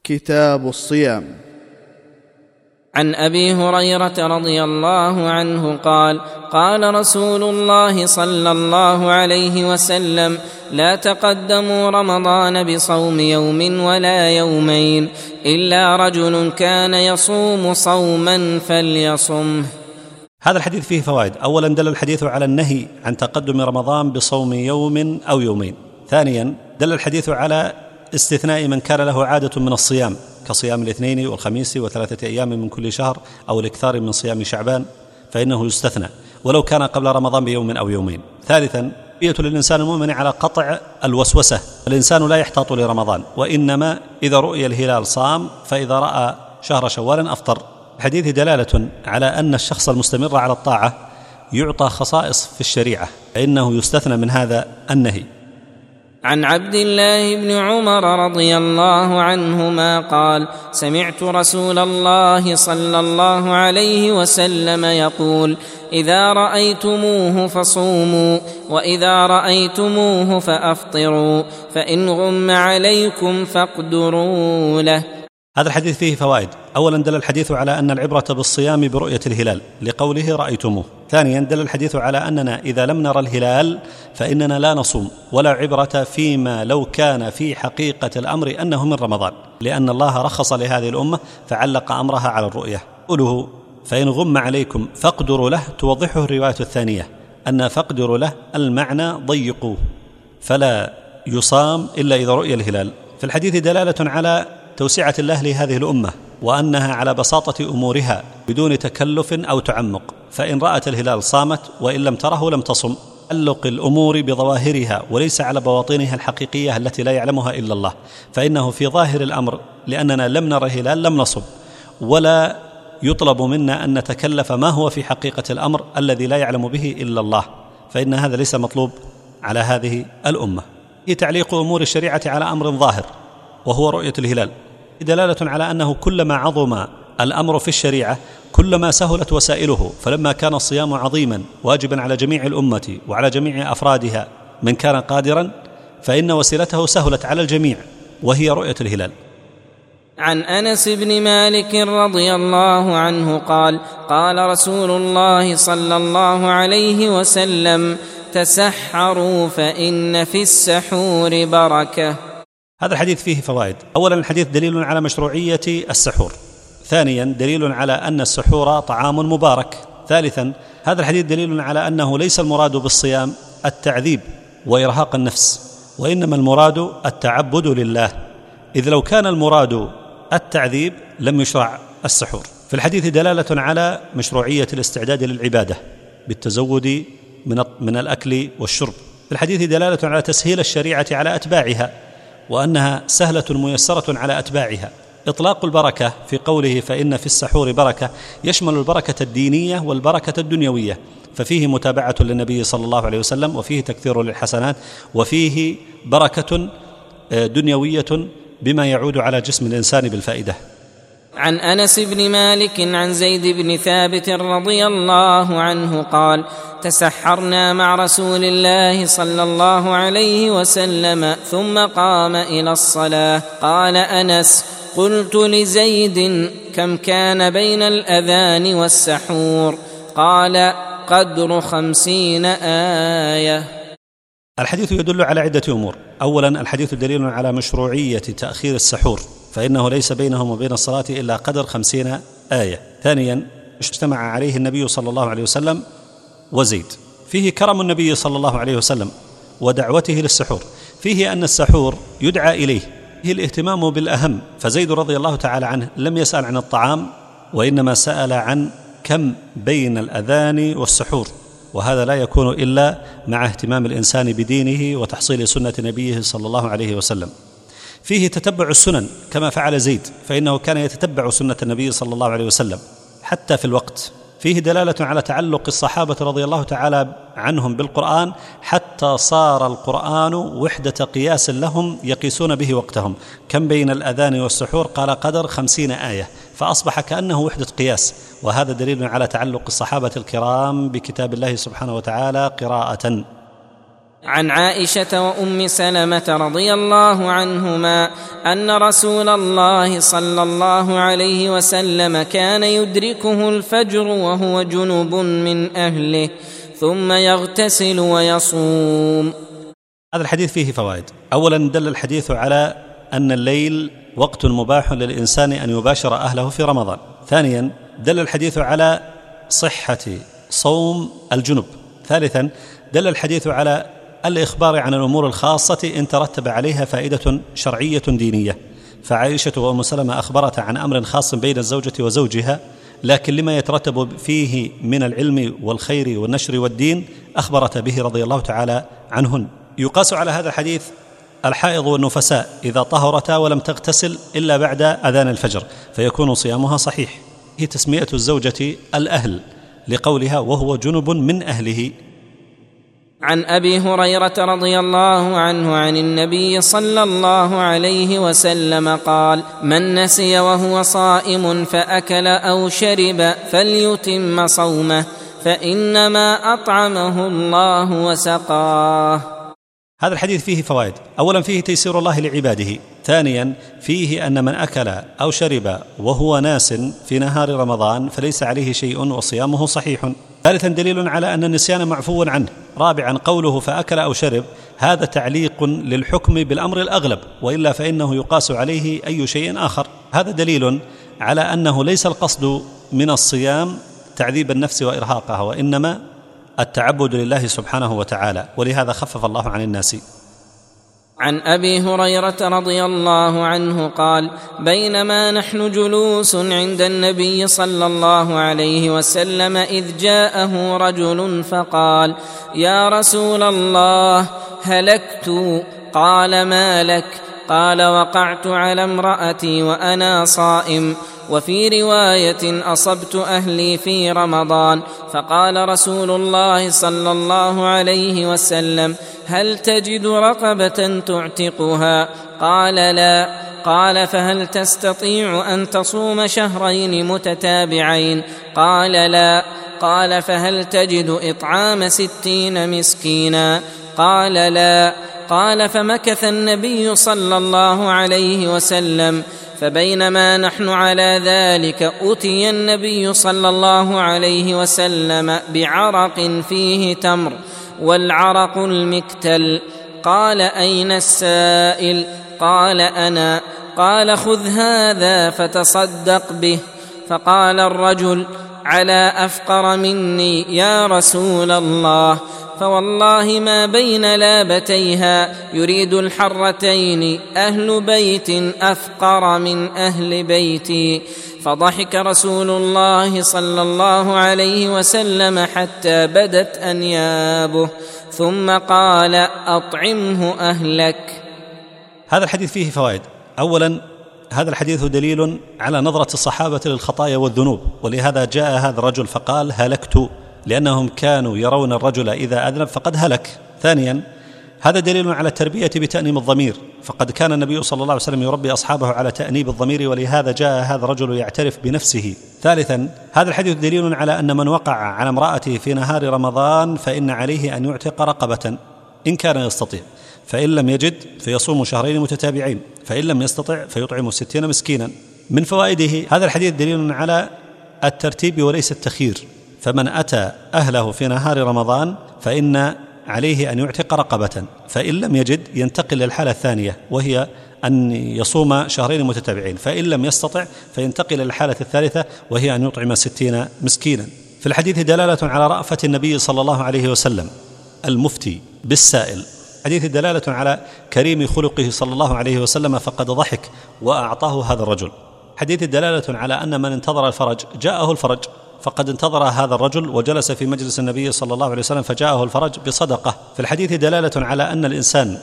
كتاب الصيام. عن أبي هريرة رضي الله عنه قال: قال رسول الله صلى الله عليه وسلم: لا تقدموا رمضان بصوم يوم ولا يومين إلا رجل كان يصوم صوما فليصمه. هذا الحديث فيه فوائد. أولا، دل الحديث على النهي عن تقدم رمضان بصوم يوم أو يومين. ثانيا، دل الحديث على استثناء من كان له عادة من الصيام كصيام الاثنين والخميس وثلاثة أيام من كل شهر أو الإكثار من صيام شعبان، فإنه يستثنى ولو كان قبل رمضان بيوم أو يومين. ثالثا، بيئة للإنسان المؤمن على قطع الوسوسة. الإنسان لا يحتاط لرمضان، وإنما إذا رؤي الهلال صام، فإذا رأى شهر شوال أفطر. الحديث دلالة على أن الشخص المستمر على الطاعة يعطى خصائص في الشريعة، فإنه يستثنى من هذا النهي. عن عبد الله بن عمر رضي الله عنهما قال: سمعت رسول الله صلى الله عليه وسلم يقول: إذا رأيتموه فصوموا، وإذا رأيتموه فأفطروا، فإن غم عليكم فاقدروا له. هذا الحديث فيه فوائد. أولا، دل الحديث على أن العبرة بالصيام برؤية الهلال لقوله رأيتموه. ثانيا، دل الحديث على أننا إذا لم نرى الهلال فإننا لا نصوم، ولا عبرة فيما لو كان في حقيقة الأمر أنه من رمضان، لأن الله رخص لهذه الأمة فعلق أمرها على الرؤية. قوله فإن غم عليكم فاقدروا له توضحه الرواية الثانية، أن فاقدروا له المعنى ضيقوه، فلا يصام إلا إذا رؤي الهلال. في الحديث دلالة على توسعة الله لهذه الأمة، وأنها على بساطة أمورها بدون تكلف أو تعمق، فإن رأت الهلال صامت، وإن لم تره لم تصم. تعلق الأمور بظواهرها وليس على بواطنها الحقيقية التي لا يعلمها إلا الله، فإنه في ظاهر الأمر لأننا لم نرى الهلال لم نصم، ولا يطلب منا أن نتكلف ما هو في حقيقة الأمر الذي لا يعلم به إلا الله، فإن هذا ليس مطلوب على هذه الأمة. هي تعليق أمور الشريعة على أمر ظاهر وهو رؤية الهلال، دلالة على أنه كلما عظم الأمر في الشريعة كلما سهلت وسائله، فلما كان الصيام عظيما واجبا على جميع الأمة وعلى جميع أفرادها من كان قادرا، فإن وسيلته سهلت على الجميع وهي رؤية الهلال. عن أنس بن مالك رضي الله عنه قال: قال رسول الله صلى الله عليه وسلم: تسحروا فإن في السحور بركة. هذا الحديث فيه فوائد. أولا، الحديث دليل على مشروعية السحور. ثانيا، دليل على أن السحور طعام مبارك. ثالثا، هذا الحديث دليل على أنه ليس المراد بالصيام التعذيب وإرهاق النفس، وإنما المراد التعبد لله، إذ لو كان المراد التعذيب لم يشرع السحور. في الحديث دلالة على مشروعية الاستعداد للعبادة بالتزود من الأكل والشرب. في الحديث دلالة على تسهيل الشريعة على أتباعها، وأنها سهلة ميسرة على أتباعها. إطلاق البركة في قوله فإن في السحور بركة يشمل البركة الدينية والبركة الدنيوية، ففيه متابعة للنبي صلى الله عليه وسلم، وفيه تكثير للحسنات، وفيه بركة دنيوية بما يعود على جسم الإنسان بالفائدة. عن أنس بن مالك عن زيد بن ثابت رضي الله عنه قال: تسحرنا مع رسول الله صلى الله عليه وسلم ثم قام إلى الصلاة. قال أنس: قلت لزيد: كم كان بين الأذان والسحور؟ قال: قدر 50 آية. الحديث يدل على عدة أمور. أولا، الحديث دليل على مشروعية تأخير السحور، فإنه ليس بينهم وبين الصلاة إلا قدر 50 آية. ثانيا، اجتمع عليه النبي صلى الله عليه وسلم وزيد. فيه كرم النبي صلى الله عليه وسلم ودعوته للسحور. فيه أن السحور يدعى إليه، فيه الاهتمام بالأهم، فزيد رضي الله تعالى عنه لم يسأل عن الطعام، وإنما سأل عن كم بين الأذان والسحور، وهذا لا يكون إلا مع اهتمام الإنسان بدينه وتحصيل سنة نبيه صلى الله عليه وسلم. فيه تتبع السنن كما فعل زيد، فإنه كان يتتبع سنة النبي صلى الله عليه وسلم حتى في الوقت. فيه دلالة على تعلق الصحابة رضي الله تعالى عنهم بالقرآن، حتى صار القرآن وحدة قياس لهم يقيسون به وقتهم. كم بين الأذان والسحور؟ قال قدر 50 آية، فأصبح كأنه وحدة قياس، وهذا دليل على تعلق الصحابة الكرام بكتاب الله سبحانه وتعالى قراءة. عن عائشة وأم سلمة رضي الله عنهما أن رسول الله صلى الله عليه وسلم كان يدركه الفجر وهو جنب من أهله ثم يغتسل ويصوم. هذا الحديث فيه فوائد. أولا دل الحديث على أن الليل وقت مباح للإنسان أن يباشر أهله في رمضان. ثانيا دل الحديث على صحة صوم الجنب. ثالثا دل الحديث على الإخبار عن الأمور الخاصة إن ترتب عليها فائدة شرعية دينية، فعائشة وأم سلمة أخبرت عن أمر خاص بين الزوجة وزوجها، لكن لما يترتب فيه من العلم والخير والنشر والدين أخبرت به رضي الله تعالى عنهن. يقاس على هذا الحديث الحائض والنفساء إذا طهرتا ولم تغتسل إلا بعد أذان الفجر فيكون صيامها صحيح. هي تسمية الزوجة الأهل لقولها وهو جنب من أهله. عن أبي هريرة رضي الله عنه عن النبي صلى الله عليه وسلم قال: من نسي وهو صائم فأكل أو شرب فليتم صومه فإنما أطعمه الله وسقاه. هذا الحديث فيه فوائد. أولا فيه تيسير الله لعباده. ثانيا فيه أن من أكل أو شرب وهو ناس في نهار رمضان فليس عليه شيء وصيامه صحيح. ثالثا دليل على أن النسيان معفو عنه. رابعا قوله فأكل أو شرب هذا تعليق للحكم بالأمر الأغلب، وإلا فإنه يقاس عليه أي شيء آخر. هذا دليل على أنه ليس القصد من الصيام تعذيب النفس وإرهاقها، وإنما التعبد لله سبحانه وتعالى، ولهذا خفف الله عن الناس. عن أبي هريرة رضي الله عنه قال: بينما نحن جلوس عند النبي صلى الله عليه وسلم إذ جاءه رجل فقال: يا رسول الله هلكت. قال: ما لك؟ قال: وقعت على امرأتي وأنا صائم. وفي رواية: أصبت أهلي في رمضان. فقال رسول الله صلى الله عليه وسلم: هل تجد رقبة تعتقها؟ قال: لا. قال: فهل تستطيع أن تصوم شهرين متتابعين؟ قال: لا. قال: فهل تجد إطعام 60 مسكينا؟ قال: لا. قال: فمكث النبي صلى الله عليه وسلم، فبينما نحن على ذلك أتي النبي صلى الله عليه وسلم بعرق فيه تمر، والعرق المكتل. قال: أين السائل؟ قال: أنا. قال: خذ هذا فتصدق به. فقال الرجل: على أفقر مني يا رسول الله، فوالله ما بين لابتيها يريد الحرتين أهل بيت أفقر من أهل بيتي. فضحك رسول الله صلى الله عليه وسلم حتى بدت أنيابه، ثم قال: أطعمه أهلك. هذا الحديث فيه فوائد. أولا هذا الحديث دليل على نظرة الصحابة للخطايا والذنوب، ولهذا جاء هذا الرجل فقال: هلكت، لأنهم كانوا يرون الرجل إذا أذنب فقد هلك. ثانيا هذا دليل على التربية بتأنيب الضمير، فقد كان النبي صلى الله عليه وسلم يربي أصحابه على تأنيب الضمير، ولهذا جاء هذا الرجل يعترف بنفسه. ثالثا هذا الحديث دليل على أن من وقع على امرأته في نهار رمضان فإن عليه أن يعتق رقبة إن كان يستطيع، فإن لم يجد فيصوم شهرين متتابعين، فإن لم يستطع فيطعم 60 مسكينا. من فوائده هذا الحديث دليل على الترتيب وليس التخيير، فمن أتى أهله في نهار رمضان فإن عليه أن يعتق رقبة، فإن لم يجد ينتقل للحالة الثانية وهي أن يصوم شهرين متتابعين، فإن لم يستطع فينتقل للحالة الثالثة وهي أن يطعم 60 مسكينا. في الحديث دلالة على رأفة النبي صلى الله عليه وسلم المفتي بالسائل. حديث دلالة على كريم خلقه صلى الله عليه وسلم، فقد ضحك وأعطاه هذا الرجل. حديث دلالة على أن من انتظر الفرج جاءه الفرج، فقد انتظر هذا الرجل وجلس في مجلس النبي صلى الله عليه وسلم فجاءه الفرج بصدقة. في الحديث دلالة على أن الإنسان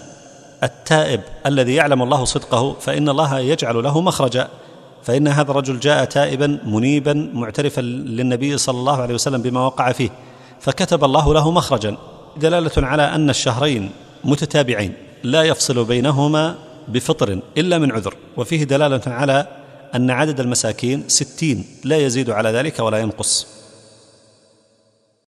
التائب الذي يعلم الله صدقه فإن الله يجعل له مخرجا، فإن هذا الرجل جاء تائبا منيبا معترفا للنبي صلى الله عليه وسلم بما وقع فيه فكتب الله له مخرجا. دلالة على أن الشهرين متتابعين لا يفصل بينهما بفطر إلا من عذر. وفيه دلالة على أن عدد المساكين 60 لا يزيد على ذلك ولا ينقص.